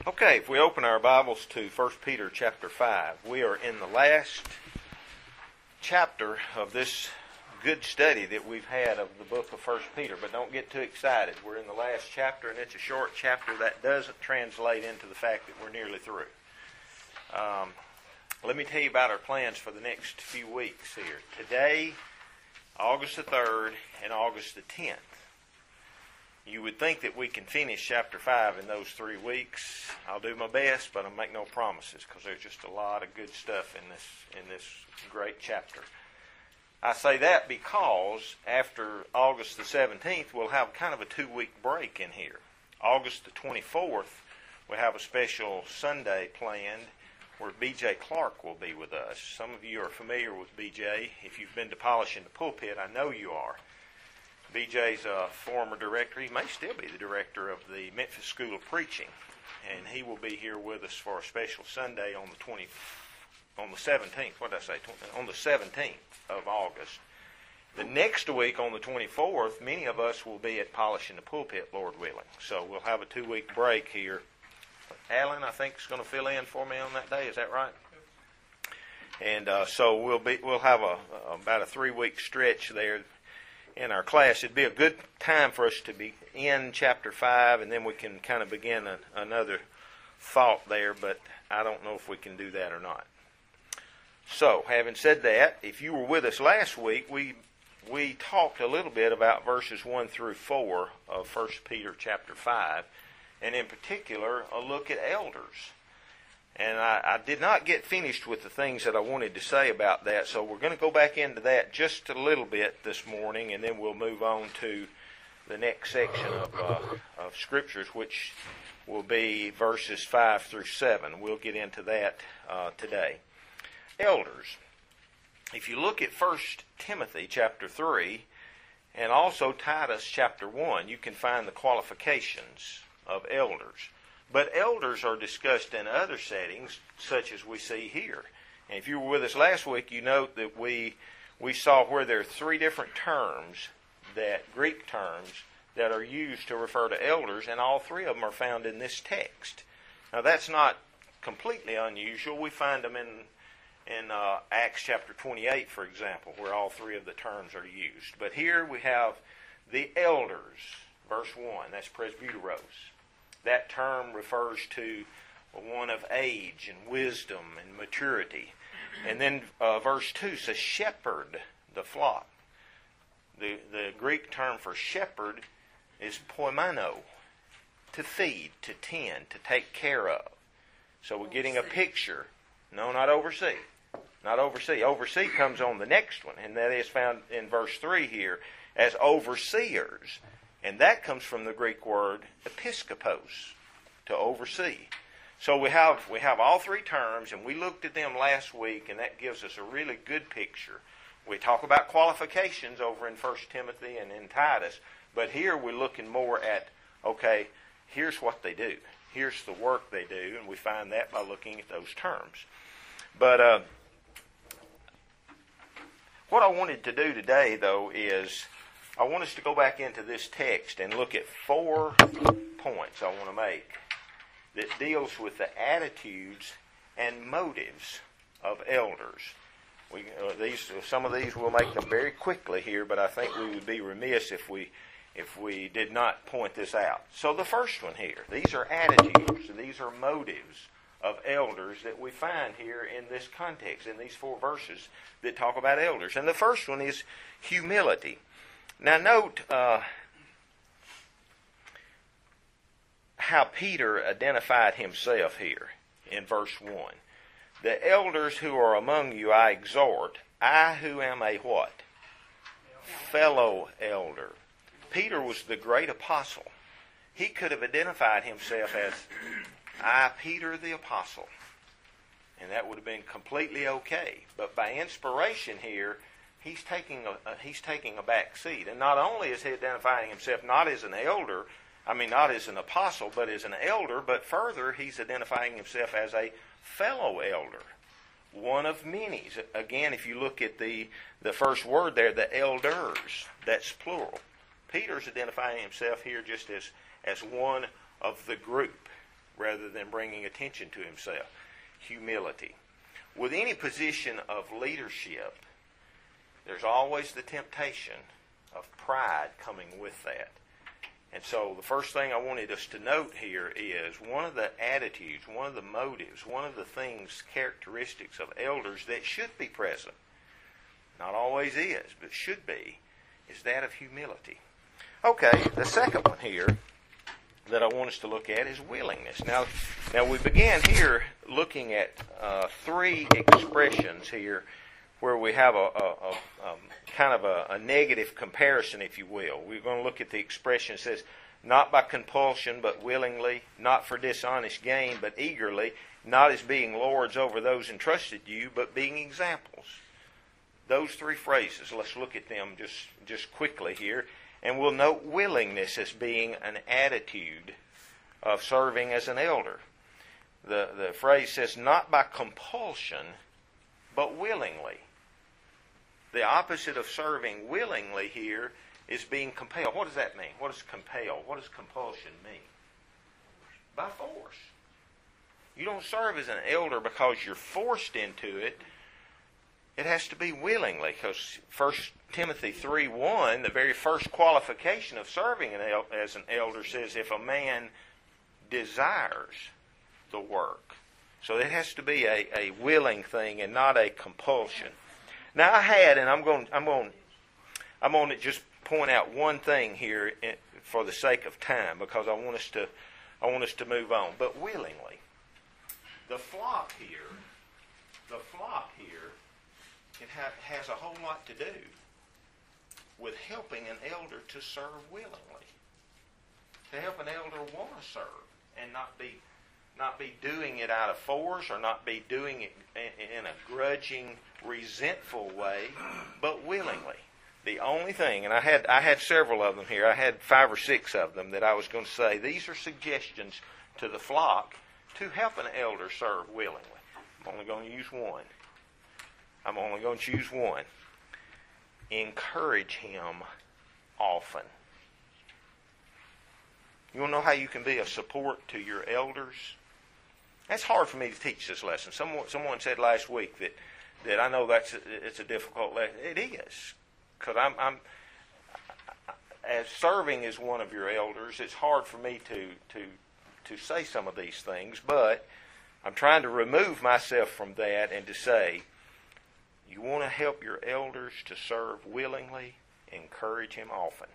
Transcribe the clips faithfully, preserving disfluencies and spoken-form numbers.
Okay, if we open our Bibles to First Peter chapter five, we are in the last chapter of this good study that we've had of the book of First Peter, but don't get too excited. We're in the last chapter, and it's a short chapter. That doesn't translate into the fact that we're nearly through. Um, let me tell you about our plans for the next few weeks here. Today, August the third, and August the tenth. You would think that we can finish chapter five in those three weeks. I'll do my best, but I'll make no promises because there's just a lot of good stuff in this in this great chapter. I say that because after August the seventeenth, we'll have kind of a two-week break in here. August the twenty-fourth, we have a special Sunday planned where B J Clark will be with us. Some of you are familiar with B J. If you've been to Polishing the Pulpit, I know you are. B J's a former director. He may still be the director of the Memphis School of Preaching, and he will be here with us for a special Sunday on the twenty, on the seventeenth. What did I say? On the seventeenth of August. The next week, on the twenty-fourth, many of us will be at Polishing the Pulpit, Lord willing. So we'll have a two-week break here. Alan, I think, is going to fill in for me on that day. Is that right? And uh, so we'll be we'll have a about a three-week stretch there in our class. It'd be a good time for us to be in chapter five, and then we can kind of begin a, another thought there, but I don't know if we can do that or not. So, having said that, if you were with us last week, we we talked a little bit about verses one through four of First Peter chapter five, and in particular, a look at elders. And I, I did not get finished with the things that I wanted to say about that, so we're going to go back into that just a little bit this morning, and then we'll move on to the next section of, uh, of Scriptures, which will be verses five through seven. We'll get into that uh, today. Elders. If you look at First Timothy chapter three, and also Titus chapter one, you can find the qualifications of elders. But elders are discussed in other settings, such as we see here. And if you were with us last week, you note that we we saw where there are three different terms, that Greek terms, that are used to refer to elders, and all three of them are found in this text. Now, that's not completely unusual. We find them in in uh, Acts chapter twenty-eight, for example, where all three of the terms are used. But here we have the elders, verse one. That's presbyteros. That term refers to one of age and wisdom and maturity. And then uh, verse two says, shepherd the flock. The, the Greek term for shepherd is poimano, to feed, to tend, to take care of. So we're getting a picture. No, not oversee. Not oversee. Oversee comes on the next one, and that is found in verse three here as overseers. And that comes from the Greek word episkopos, to oversee. So we have we have all three terms, and we looked at them last week, and that gives us a really good picture. We talk about qualifications over in First Timothy and in Titus, but here we're looking more at, okay, here's what they do. Here's the work they do, and we find that by looking at those terms. But uh, what I wanted to do today, though, is I want us to go back into this text and look at four points I want to make that deals with the attitudes and motives of elders. We, uh, these, some of these we'll make them very quickly here, but I think we would be remiss if we if we did not point this out. So the first one here, these are attitudes, these are motives of elders that we find here in this context, in these four verses that talk about elders. And the first one is humility. Now note uh, how Peter identified himself here in verse one. The elders who are among you I exhort, I who am a what? Fellow elder. Peter was the great apostle. He could have identified himself as, I, Peter the apostle. And that would have been completely okay. But by inspiration here, He's taking a, a he's taking a back seat, and not only is he identifying himself not as an elder, I mean not as an apostle, but as an elder. But further, he's identifying himself as a fellow elder, one of many. Again, if you look at the the first word there, the elders, that's plural. Peter's identifying himself here just as as one of the group. rather than bringing attention to himself. Humility. With any position of leadership, there's always the temptation of pride coming with that. And so the first thing I wanted us to note here is one of the attitudes, one of the motives, one of the things, characteristics of elders that should be present, not always is, but should be, is that of humility. Okay, the second one here that I want us to look at is willingness. Now, now we began here looking at uh, three expressions here where we have a, a, a um, kind of a, a negative comparison, if you will. We're going to look at the expression that says, not by compulsion, but willingly, not for dishonest gain, but eagerly, not as being lords over those entrusted you, but being examples. Those three phrases, let's look at them just, just quickly here. And we'll note willingness as being an attitude of serving as an elder. The, the phrase says, not by compulsion, but willingly. The opposite of serving willingly here is being compelled. What does that mean? What does compel? What does compulsion mean? By force. You don't serve as an elder because you're forced into it. It has to be willingly, because First Timothy three one, the very first qualification of serving an el- as an elder says, if a man desires the work. So it has to be a, a willing thing and not a compulsion. Now I had, and I'm going, I'm going, I'm going to just point out one thing here in, for the sake of time, because I want us to, I want us to move on. But willingly, the flock here, the flock here. It ha- has a whole lot to do with helping an elder to serve willingly. To help an elder want to serve and not be not be doing it out of force or not be doing it in, in a grudging, resentful way, but willingly. The only thing, and I had I had several of them here. I had five or six of them that I was going to say, these are suggestions to the flock to help an elder serve willingly. I'm only going to use one. I'm only going to choose one. Encourage him often. You want to know how you can be a support to your elders? That's hard for me to teach this lesson. Someone, someone said last week that, that I know that's a, it's a difficult lesson. It is, because I'm, I'm as serving as one of your elders. It's hard for me to to to say some of these things, but I'm trying to remove myself from that and to say, you want to help your elders to serve willingly, encourage him often.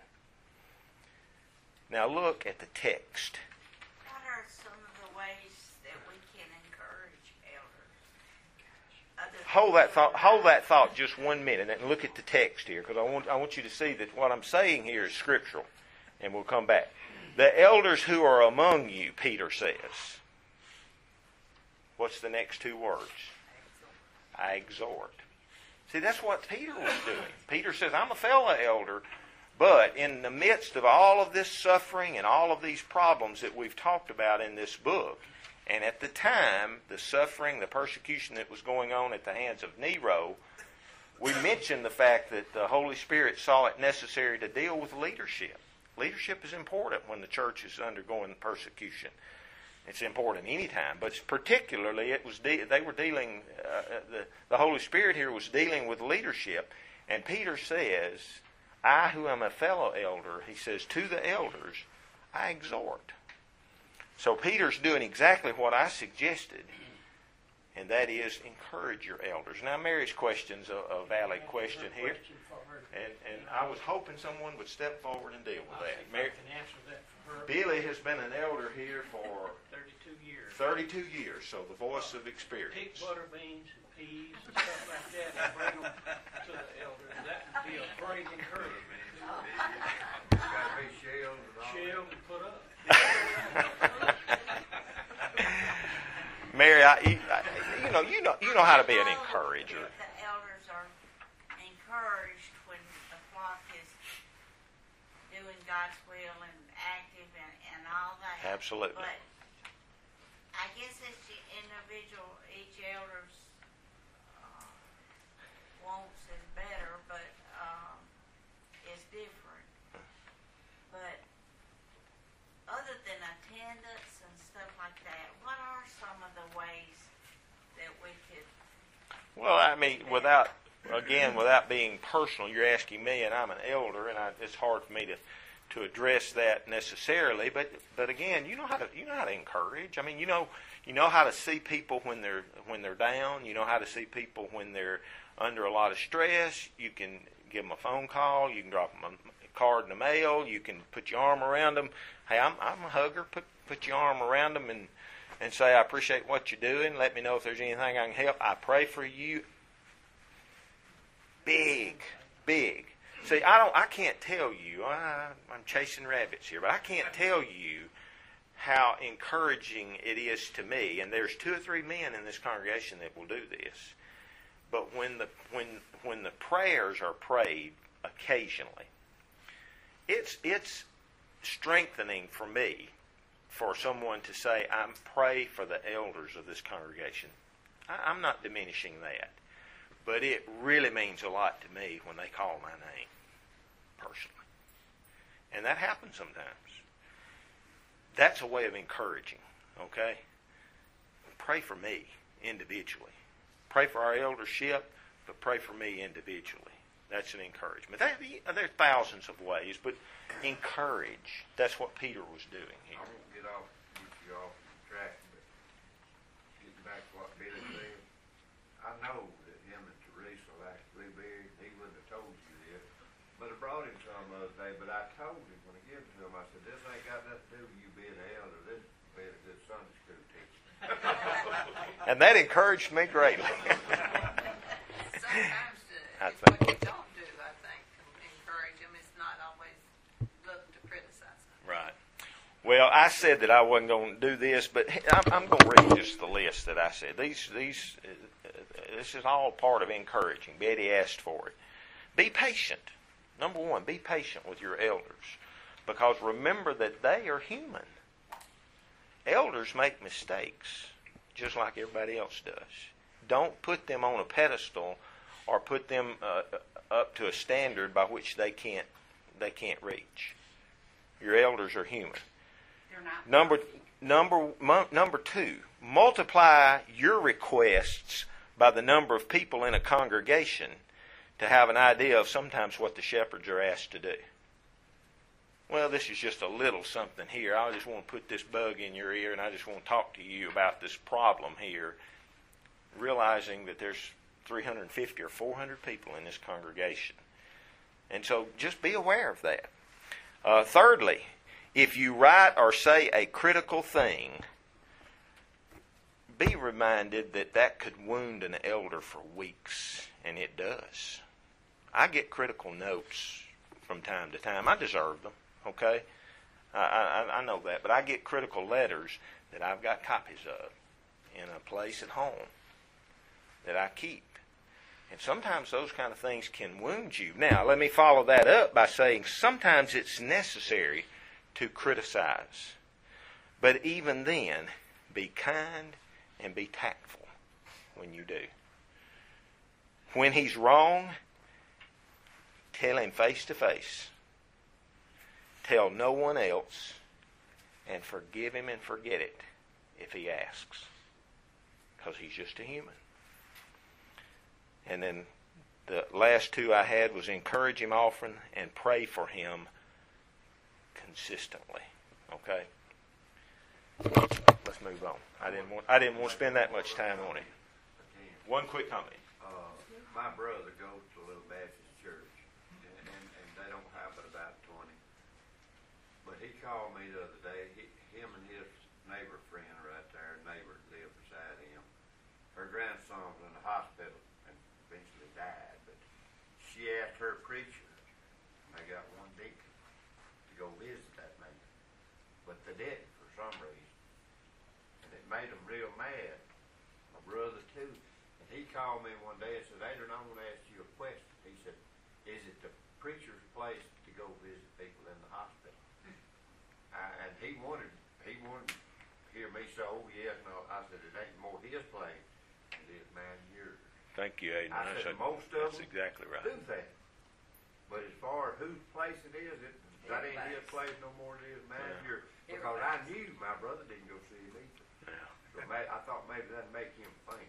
Now look at the text. What are some of the ways that we can encourage elders? Hold that thought. Hold that thought just one minute and look at the text here, because I want I want you to see that what I'm saying here is scriptural, and we'll come back. The elders who are among you, Peter says. What's the next two words? I exhort. See, that's what Peter was doing. Peter says, I'm a fellow elder, but in the midst of all of this suffering and all of these problems that we've talked about in this book, and at the time, the suffering, the persecution that was going on at the hands of Nero, we mentioned the fact that the Holy Spirit saw it necessary to deal with leadership. Leadership is important when the church is undergoing persecution. It's important any time, but particularly it was de- they were dealing. Uh, the the Holy Spirit here was dealing with leadership, and Peter says, "I, who am a fellow elder," he says, to the elders, I exhort. So Peter's doing exactly what I suggested, and that is encourage your elders. Now, Mary's question's a, a valid question here, and and I was hoping someone would step forward and deal with that. Mary, Billy has been an elder here for thirty-two years. thirty-two years, so the voice of experience. Pick butter beans and peas and stuff like that and bring them to the elders. That would be a great encouragement. Got to be shelled and all. Shelled and put up. Mary, I, you, I, you know, you know, you know how to be an encourager. The elders are encouraged when the flock is doing God's will and active and, and all that. Absolutely. But I guess it's the individual, each elder's uh, wants is better, but um, is different. But other than attendance and stuff like that, Well, I mean, without, again, without being personal, you're asking me, and I'm an elder, and I, it's hard for me to, to address that necessarily. But, but again, you know how to, you know how to encourage. I mean, you know, you know how to see people when they're when they're down. You know how to see people when they're under a lot of stress. You can give them a phone call. You can drop them a card in the mail. You can put your arm around them. Hey, I'm I'm a hugger. Put put your arm around them and. And say, I appreciate what you're doing. Let me know if there's anything I can help. I pray for you. Big, big. See, I don't. I can't tell you. I, I'm chasing rabbits here, but I can't tell you how encouraging it is to me. And there's two or three men in this congregation that will do this. But when the when when the prayers are prayed occasionally, it's it's strengthening for me. For someone to say, I pray for the elders of this congregation. I, I'm not diminishing that. But it really means a lot to me when they call my name, personally. And that happens sometimes. That's a way of encouraging, okay? Pray for me individually. Pray for our eldership, but pray for me individually. That's an encouragement. That, there are thousands of ways, but encourage. That's what Peter was doing here. I won't get off, get you off track, but getting back to what Billy said, I know that him and Teresa like Blueberry, he wouldn't have told you this, but I brought him some the other day, but I told him when I gave it to him, I said, this ain't got nothing to do with you being an elder, this is being a good Sunday school teacher. And that encouraged me greatly. Sometimes uh, I it's think- what you don't do, I think, can encourage them. It's not always look to criticize them. Right. Well, I said that I wasn't going to do this, but I'm, I'm going to read just the list that I said. These, these, uh, this is all part of encouraging. Betty asked for it. Be patient. Number one, be patient with your elders, because remember that they are human. Elders make mistakes, just like everybody else does. Don't put them on a pedestal or put them uh, up to a standard by which they can't they can't reach. Your elders are human. They're not. Number number mu- number two, multiply your requests by the number of people in a congregation to have an idea of sometimes what the shepherds are asked to do. Well, this is just a little something here. I just want to put this bug in your ear, and I just want to talk to you about this problem here, realizing that there's three hundred fifty or four hundred people in this congregation. And so just be aware of that. Uh, thirdly, if you write or say a critical thing, be reminded that that could wound an elder for weeks, and it does. I get critical notes from time to time. I deserve them, okay? I, I, I know that, but I get critical letters that I've got copies of in a place at home that I keep. And sometimes those kind of things can wound you. Now, let me follow that up by saying sometimes it's necessary to criticize. But even then, be kind and be tactful when you do. When he's wrong, tell him face to face. Tell no one else, and forgive him and forget it if he asks. Because he's just a human. And then the last two I had was encourage him often and pray for him consistently. Okay? Let's move on. I didn't want I didn't want to spend that much time on it. One quick comment. Uh, my brother goes to a little Baptist church, and, and, and they don't have but about twenty. But he called me the other day. He, him and his neighbor friend right there, neighbor lived beside him. Her grandson was in the hospital and eventually died. But she asked her preacher, and they got one deacon, to go visit that man. But they didn't for some reason. And it made them real mad. My brother too. And he called me one day and said, Adrian, I want to ask you a question. He said, is it the preacher's place to go visit people in the hospital? Uh, and he wanted, he wanted to hear me say, oh yes, no. I said, it ain't more his place than it is man yours. Thank you, Aiden. I said, That's, most of that's them exactly right. do that. But as far as whose place it is, it, that ain't his place no more than it is man Yeah. yours. Because I knew my brother didn't go see him either. Yeah. So may, I thought maybe that'd make him think.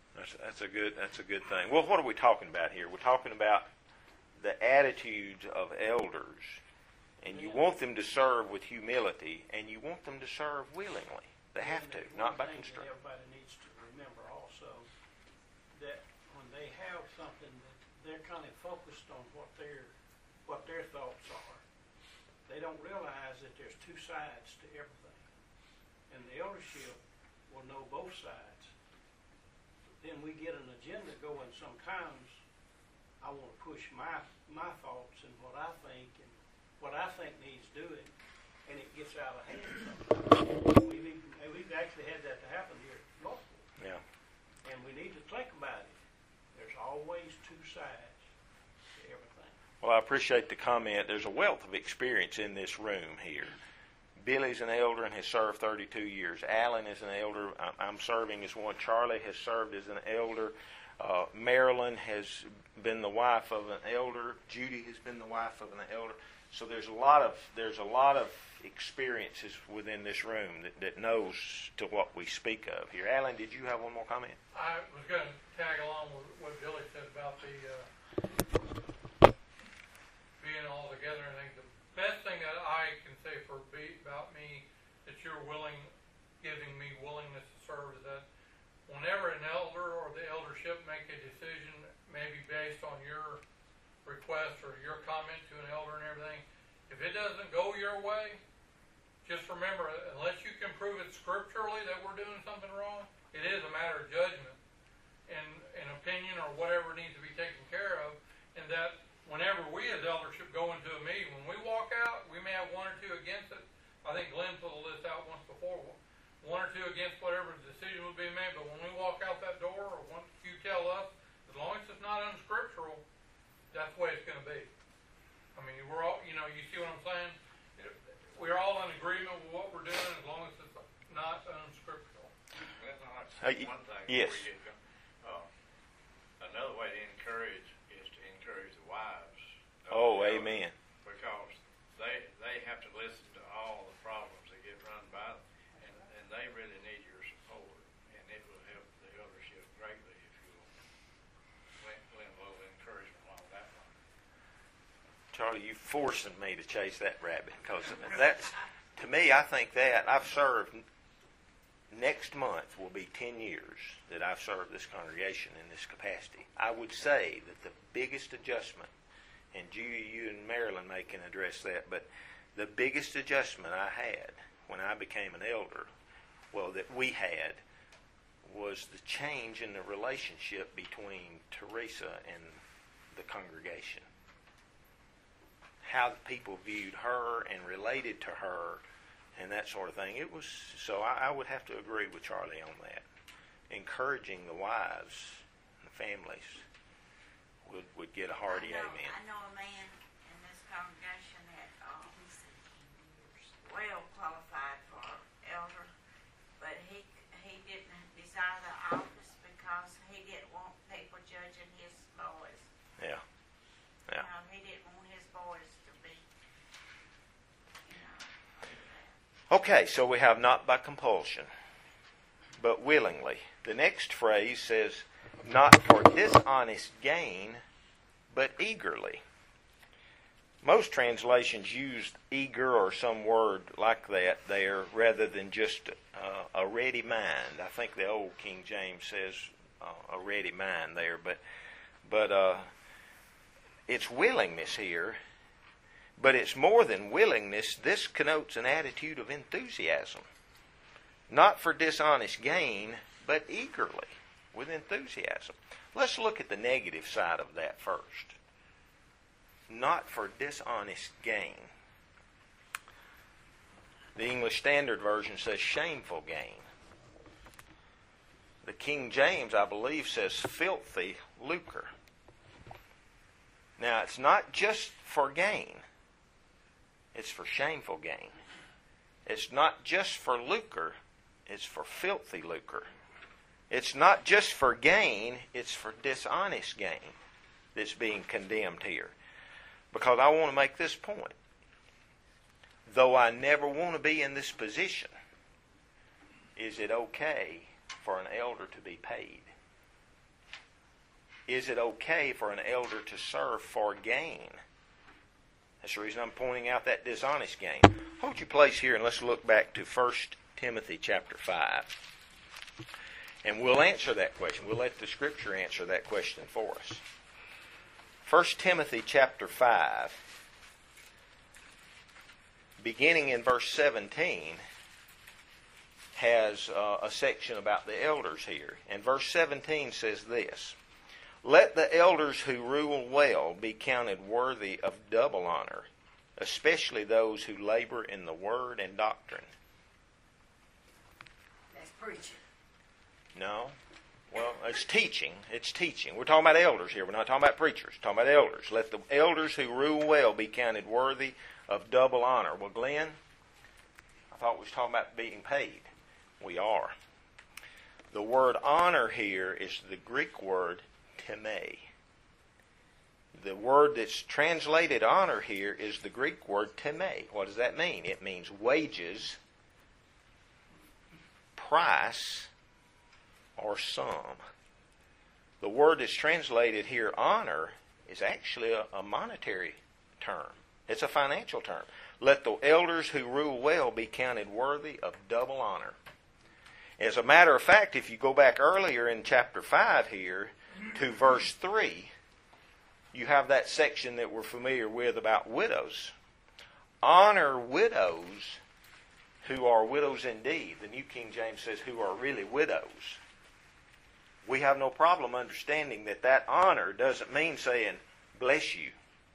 That's, that's a good. That's a good thing. Well, what are we talking about here? We're talking about the attitudes of elders, and you want them to serve with humility, and you want them to serve willingly. They have to, not by constraint. Everybody needs to remember also that when they have something that they're kind of focused on what their what their thoughts are. They don't realize that there's two sides to everything, and the eldership will know both sides. Then we get an agenda going. Sometimes I want to push my my thoughts and what I think and what I think needs doing, and it gets out of hand sometimes. We've, even, we've actually had that to happen here at Northwood. Yeah. And we need to think about it. There's always two sides to everything. Well, I appreciate the comment. There's a wealth of experience in this room here. Billy's an elder and has served thirty-two years. Alan is an elder. I'm serving as one. Charlie has served as an elder. Uh, Marilyn has been the wife of an elder. Judy has been the wife of an elder. So there's a lot of there's a lot of experiences within this room that, that knows to what we speak of here. Alan, did you have one more comment? I was going to tag along with what Billy said about the uh, being all together and things. The best thing that I can say for be, about me that you're willing, giving me willingness to serve is that whenever an elder or the eldership make a decision, maybe based on your request or your comment to an elder and everything, if it doesn't go your way, just remember, unless you can prove it scripturally that we're doing something wrong, it is a matter of judgment and an opinion or whatever needs to be taken care of, and that whenever we as eldership go into a meeting, when we walk out, we may have one or two against it. I think Glenn put a list out once before, one or two against whatever decision would be made, but when we walk out that door, or once you tell us, as long as it's not unscriptural, that's the way it's going to be. I mean, we're all, you know, you see what I'm saying? We're all in agreement with what we're doing as long as it's not unscriptural. Well, I'd Uh, say y- one thing yes. before we get going. Uh, another way to encourage is to encourage the wives. of Oh, the elders, amen. Because they they have to listen to all the problems that get run by them, and, and they really need your support, and it will help the eldership greatly if you'll lend, lend a little encouragement along that line. Charlie, you forcing me to chase that rabbit because that's, to me, I think that I've served. Next month will be ten years that I've served this congregation in this capacity. I would say that the biggest adjustment, and Judy, you and Marilyn may can address that, but the biggest adjustment I had when I became an elder, well, that we had, was the change in the relationship between Teresa and the congregation. How the people viewed her and related to her and that sort of thing. It was, so I, I would have to agree with Charlie on that. Encouraging the wives and the families would, would get a hearty I know, amen. I know a man in this congregation that um, well qualified for elder, but he he didn't desire the office because he didn't want people judging his boys. Yeah. You Yeah. know, he didn't want his boys to be, you know. Okay, so we have not by compulsion, but willingly. The next phrase says, not for dishonest gain, but eagerly. Most translations use eager or some word like that there rather than just uh, a ready mind. I think the old King James says uh, a ready mind there, but but uh, it's willingness here. But it's more than willingness. This connotes an attitude of enthusiasm. Not for dishonest gain, but eagerly, with enthusiasm. Let's look at the negative side of that first. Not for dishonest gain. The English Standard Version says shameful gain. The King James, I believe, says filthy lucre. Now, it's not just for gain. It's for shameful gain. It's not just for lucre. It's for filthy lucre. It's not just for gain. It's for dishonest gain that's being condemned here. Because I want to make this point. Though I never want to be in this position, is it okay for an elder to be paid? is it okay for an elder to serve for gain? That's the reason I'm pointing out that dishonest gain. Hold your place here and let's look back to First Timothy chapter five. And we'll answer that question. We'll let the Scripture answer that question for us. First Timothy chapter five, beginning in verse seventeen, has uh, a section about the elders here. And verse seventeen says this: "Let the elders who rule well be counted worthy of double honor, especially those who labor in the word and doctrine." That's preaching. No. Well, it's teaching. It's teaching. We're talking about elders here. We're not talking about preachers. We're talking about elders. Let the elders who rule well be counted worthy of double honor. Well, Glenn, I thought we was talking about being paid. We are. The word honor here is the Greek word time. The word that's translated honor here is the Greek word time. What does that mean? It means wages, price, or sum. The word that's translated here honor is actually a, a monetary term. It's a financial term. Let the elders who rule well be counted worthy of double honor. As a matter of fact, if you go back earlier in chapter five here to verse three, you have that section that we're familiar with about widows. Honor widows who are widows indeed. The New King James says who are really widows. We have no problem understanding that that honor doesn't mean saying, bless you.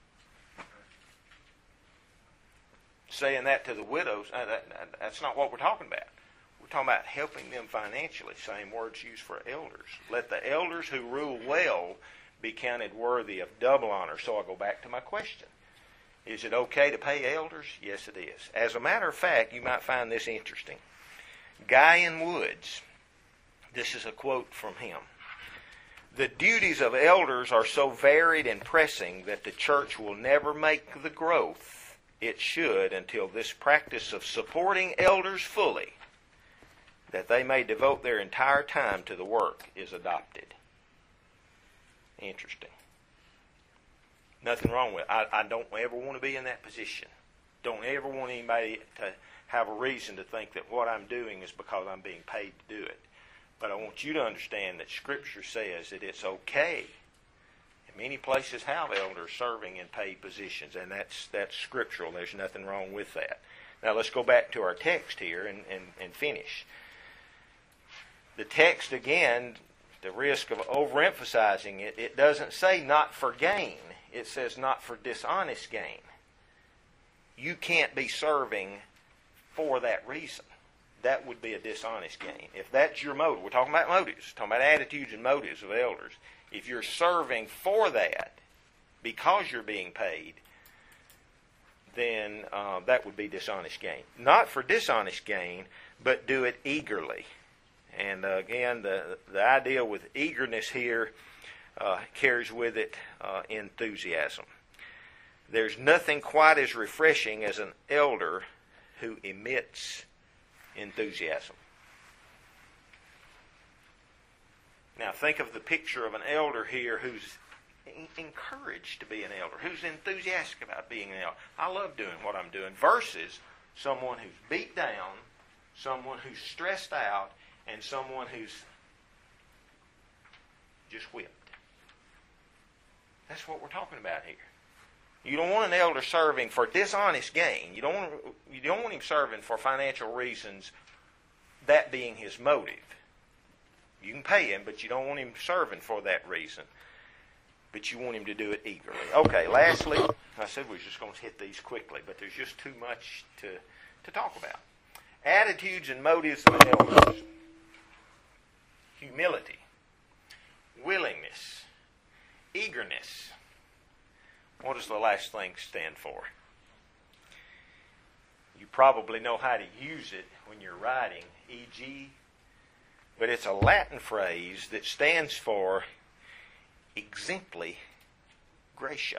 Saying that to the widows, uh, that, that's not what we're talking about. We're talking about helping them financially. Same words used for elders. Let the elders who rule well be counted worthy of double honor. So I go back to my question. Is it okay to pay elders? Yes, it is. As a matter of fact, you might find this interesting. Guyan Woods, this is a quote from him: "The duties of elders are so varied and pressing that the church will never make the growth it should until this practice of supporting elders fully, that they may devote their entire time to the work, is adopted." Interesting. Nothing wrong with it. I, I don't ever want to be in that position. Don't ever want anybody to have a reason to think that what I'm doing is because I'm being paid to do it. But I want you to understand that Scripture says that it's okay. And many places have elders serving in paid positions, and that's that's scriptural. There's nothing wrong with that. Now let's go back to our text here and, and, and finish. The text, again, the risk of overemphasizing it, it doesn't say not for gain. It says not for dishonest gain. You can't be serving for that reason. That would be a dishonest gain. If that's your motive, we're talking about motives, talking about attitudes and motives of elders. If you're serving for that because you're being paid, then uh, that would be dishonest gain. Not for dishonest gain, but do it eagerly. And uh, again, the the idea with eagerness here uh, carries with it uh, enthusiasm. There's nothing quite as refreshing as an elder who emits enthusiasm. Now think of the picture of an elder here who's encouraged to be an elder, who's enthusiastic about being an elder. I love doing what I'm doing, versus someone who's beat down, someone who's stressed out, and someone who's just whipped. That's what we're talking about here. You don't want an elder serving for dishonest gain. You don't want, you don't want him serving for financial reasons, that being his motive. You can pay him, but you don't want him serving for that reason. But you want him to do it eagerly. Okay, lastly, I said we were just going to hit these quickly, but there's just too much to, to talk about. Attitudes and motives of elders. Humility, willingness, eagerness. What does the last thing stand for? You probably know how to use it when you're writing, for example, but it's a Latin phrase that stands for exempli gratia.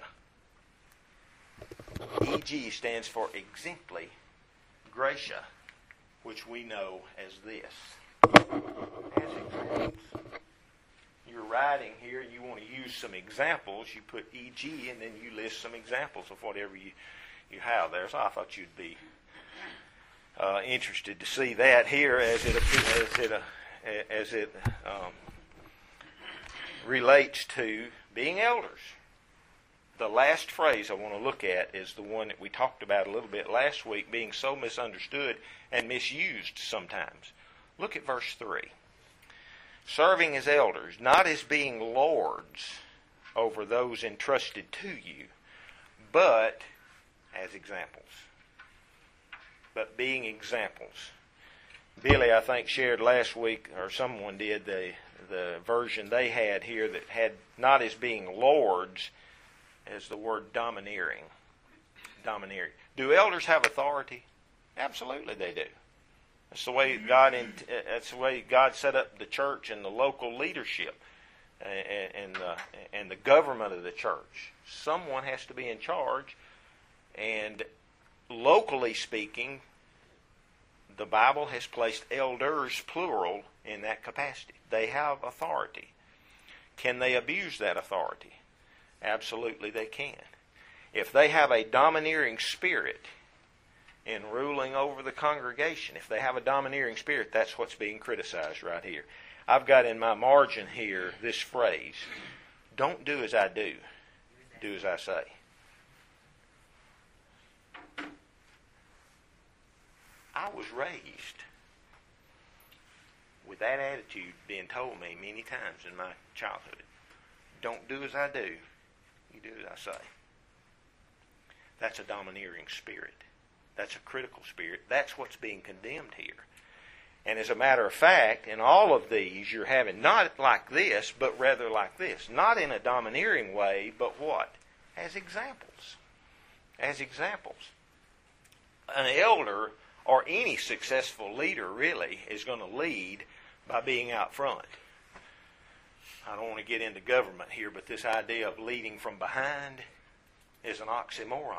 E G stands for exempli gratia, which we know as this. As examples. You're writing here, you want to use use some examples. You put E G and then you list some examples of whatever you, you have there. So I thought you'd be uh, interested to see that here as it as it uh, as it um, relates to being elders. The last phrase I want to look at is the one that we talked about a little bit last week, being so misunderstood and misused sometimes. Look at verse three. Serving as elders, not as being lords over those entrusted to you, but as examples. But being examples. Billy, I think, shared last week, or someone did, the, the version they had here that had not as being lords, as the word domineering. Domineering. Do elders have authority? Absolutely they do. That's the way God in, that's the way God set up the church and the local leadership and, and, the, and the government of the church. Someone has to be in charge, and locally speaking, the Bible has placed elders, plural, in that capacity. They have authority. Can they abuse that authority? Absolutely they can. If they have a domineering spirit in ruling over the congregation, if they have a domineering spirit, that's what's being criticized right here. I've got in my margin here this phrase, don't do as I do, do as I say. I was raised with that attitude being told me many times in my childhood. Don't do as I do, you do as I say. That's a domineering spirit. That's a critical spirit. That's what's being condemned here. And as a matter of fact, in all of these, you're having not like this, but rather like this. Not in a domineering way, but what? As examples. As examples. An elder, or any successful leader really, is going to lead by being out front. I don't want to get into government here, but this idea of leading from behind is an oxymoron.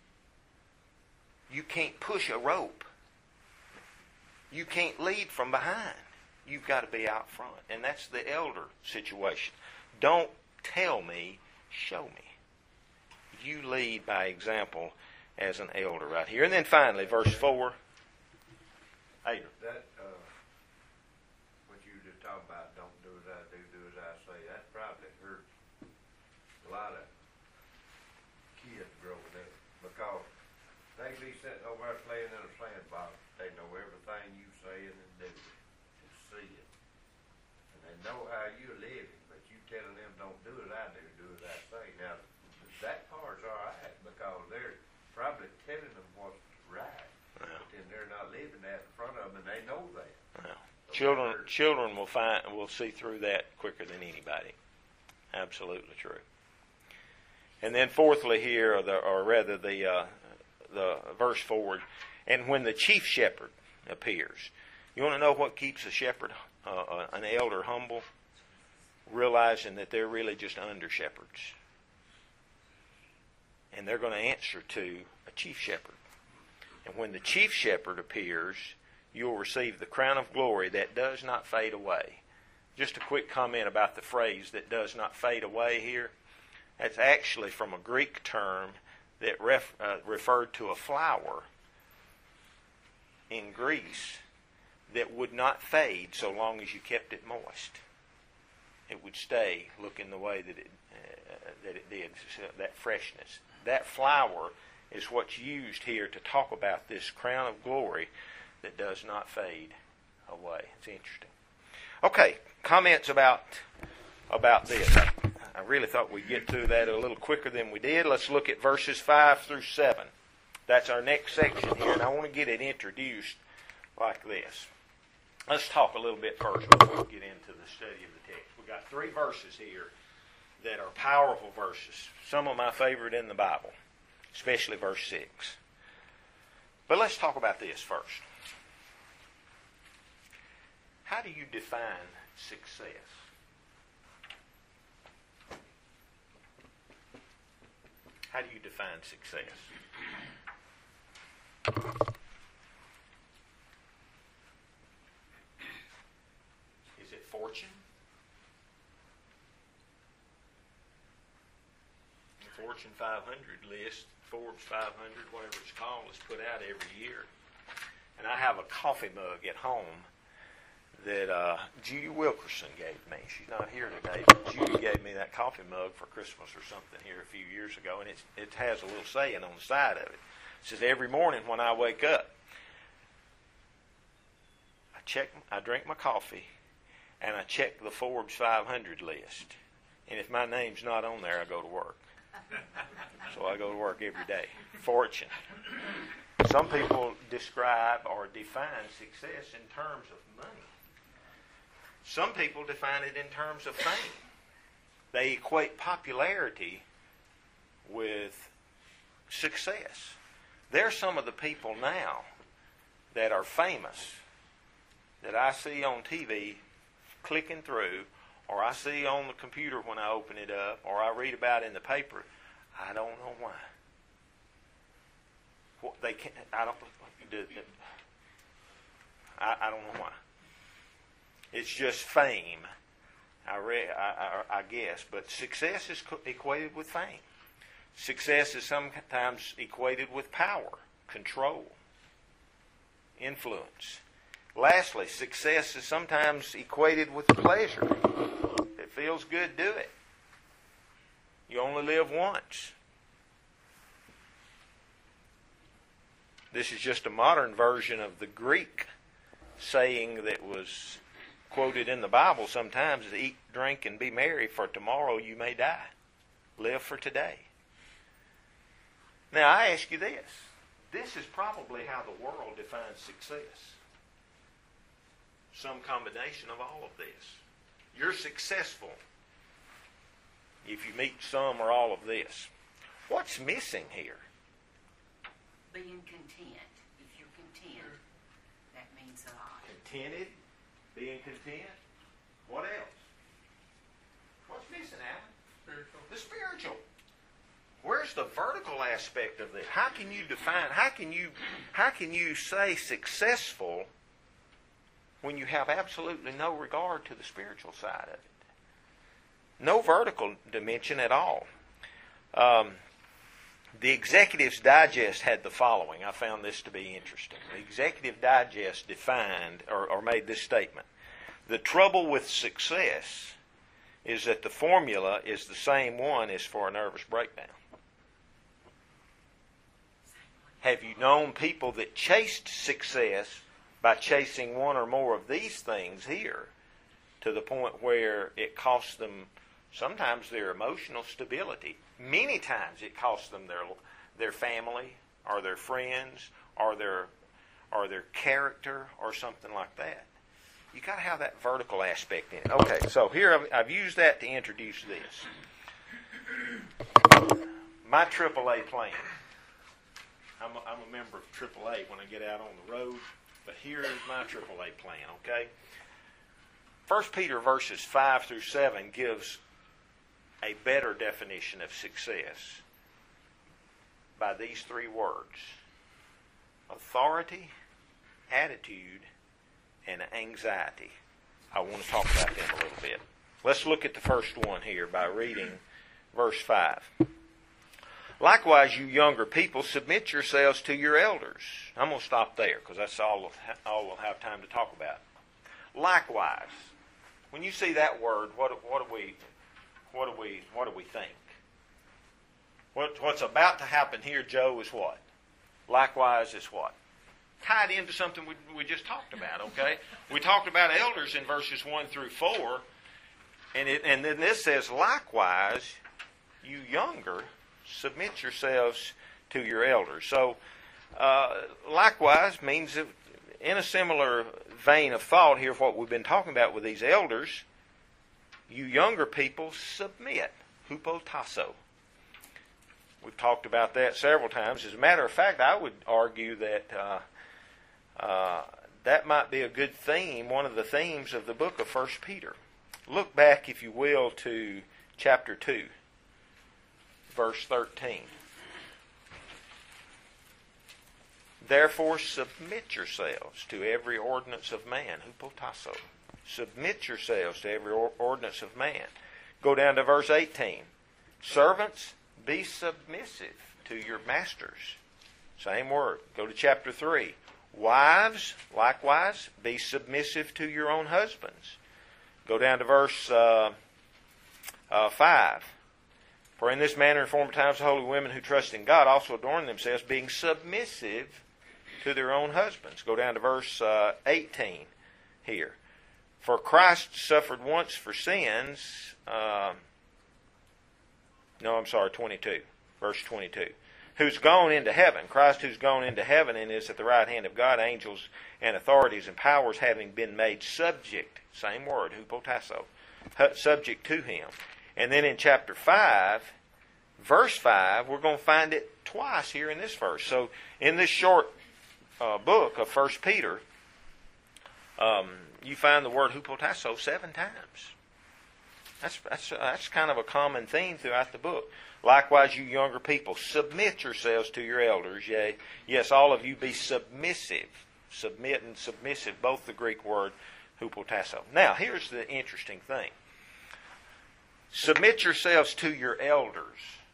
You can't push a rope. You can't lead from behind. You've got to be out front. And that's the elder situation. Don't tell me, show me. You lead by example as an elder right here. And then finally, verse four. Adrian. That, uh, what you just talked about, don't do as I do, do as I say, that probably hurt a lot of kids growing up. Because they be sitting over there playing in a sandbox. They know everything you say and do and see it. And they know how you're living, but you telling them don't do as I do, do as I say. Now, that part's all right because they're probably telling them what's right. Yeah. But then they're not living that in front of them, and they know that. Yeah. So Children, they're- children will find will see through that quicker than anybody. Absolutely true. And then fourthly here, or, the, or rather the uh, the verse forward, and when the chief shepherd appears. You want to know what keeps a shepherd, uh, uh, an elder, humble? Realizing that they're really just under shepherds. And they're going to answer to a chief shepherd. And when the chief shepherd appears, you'll receive the crown of glory that does not fade away. Just a quick comment about the phrase that does not fade away here. That's actually from a Greek term that ref, uh, referred to a flower in Greece that would not fade so long as you kept it moist. It would stay looking the way that it uh, that it did, that freshness. That flower is what's used here to talk about this crown of glory that does not fade away. It's interesting. Okay, comments about about this. I, I really thought we'd get through that a little quicker than we did. Let's look at verses five through seven. That's our next section here, and I want to get it introduced like this. Let's talk a little bit first before we get into the study of the text. We've got three verses here that are powerful verses. Some of my favorite in the Bible, especially verse six. But let's talk about this first. How do you define success? How do you define success? Is it fortune? Fortune five hundred list, Forbes five hundred, whatever it's called, is put out every year. And I have a coffee mug at home that uh, Judy Wilkerson gave me. She's not here today, but Judy gave me that coffee mug for Christmas or something here a few years ago, and it's, it has a little saying on the side of it. It says, every morning when I wake up, I check, I drink my coffee, and I check the Forbes five hundred list. And if my name's not on there, I go to work. So I go to work every day. Fortune. Some people describe or define success in terms of money. Some people define it in terms of fame. They equate popularity with success. There's some of the people now that are famous that I see on T V clicking through, or I see on the computer when I open it up, or I read about in the paper. I don't know why. What they can't. I don't. Do, I, I don't know why. It's just fame. I, re, I, I, I guess, but success is co- equated with fame. Success is sometimes equated with power, control, influence. Lastly, success is sometimes equated with pleasure. If it feels good, do it. You only live once. This is just a modern version of the Greek saying that was quoted in the Bible sometimes: eat, drink, and be merry, for tomorrow you may die. Live for today. Now, I ask you this. This is probably how the world defines success. Some combination of all of this. You're successful if you meet some or all of this. What's missing here? Being content. If you're content, that means a lot. Contented, being content. What else? What's missing, Alan? Spiritual. The spiritual. Where's the vertical aspect of this? How can you define, how can you, how can you say successful when you have absolutely no regard to the spiritual side of it? No vertical dimension at all. Um, the Executive's Digest had the following. I found this to be interesting. The Executive Digest defined or, or made this statement. The trouble with success is that the formula is the same one as for a nervous breakdown. Have you known people that chased success by chasing one or more of these things here to the point where it costs them sometimes their emotional stability? Many times it costs them their their family or their friends or their or their character or something like that. You got to have that vertical aspect in it. Okay, so here I've, I've used that to introduce this. My triple A plan. I'm a, I'm a member of triple A when I get out on the road, but here is my triple A plan, okay? First Peter verses five through seven gives a better definition of success by these three words: authority, attitude, and anxiety. I want to talk about them a little bit. Let's look at the first one here by reading verse five. Likewise, you younger people, submit yourselves to your elders. I'm going to stop there because that's all, all we'll have time to talk about. Likewise, when you see that word, what, what do we, what do we, what do we think? What, what's about to happen here, Joe, is what? Likewise is what? Tied into something we, we just talked about. Okay, we talked about elders in verses one through four, and it, and then this says, likewise, you younger, submit yourselves to your elders. So, uh, likewise means that in a similar vein of thought here, what we've been talking about with these elders, you younger people submit. Hupotasso. We've talked about that several times. As a matter of fact, I would argue that uh, uh, that might be a good theme, one of the themes of the book of First Peter. Look back, if you will, to chapter two. Verse thirteen. Therefore submit yourselves to every ordinance of man. Hupotasso. Submit yourselves to every ordinance of man. Go down to verse eighteen. Servants, be submissive to your masters. Same word. Go to chapter three. Wives, likewise, be submissive to your own husbands. Go down to verse uh, uh, five. For in this manner in former times the holy women who trust in God also adorn themselves, being submissive to their own husbands. Go down to verse uh, eighteen here. For Christ suffered once for sins. Uh, no, I'm sorry, twenty-two. Verse twenty-two. Who's gone into heaven. Christ who's gone into heaven and is at the right hand of God, angels and authorities and powers having been made subject. Same word, hupotasso. Subject to Him. And then in chapter five, verse five, we're going to find it twice here in this verse. So in this short uh, book of First Peter, um, you find the word hupotasso seven times. That's, that's, that's kind of a common theme throughout the book. Likewise, you younger people, submit yourselves to your elders. Yea, yes, all of you be submissive. Submit and submissive, both the Greek word hupotasso. Now, here's the interesting thing. Submit yourselves to your elders.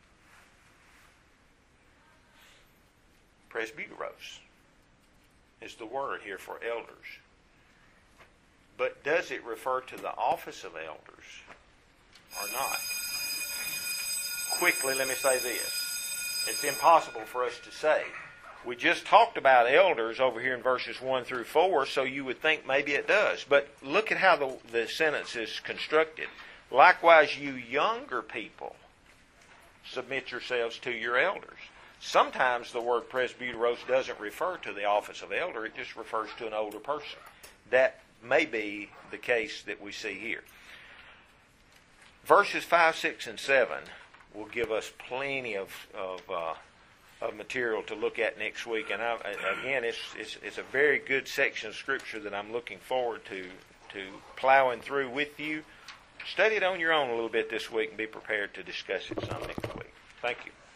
Presbyteros is the word here for elders. But does it refer to the office of elders or not? Quickly, let me say this. It's impossible for us to say. We just talked about elders over here in verses one through four, so you would think maybe it does. But look at how the, the sentence is constructed. Likewise, you younger people, submit yourselves to your elders. Sometimes the word presbyteros doesn't refer to the office of elder. It just refers to an older person. That may be the case that we see here. Verses five, six, and seven will give us plenty of of, uh, of material to look at next week. And I, again, it's, it's it's a very good section of Scripture that I'm looking forward to to plowing through with you. Study it on your own a little bit this week and be prepared to discuss it some next week. Thank you.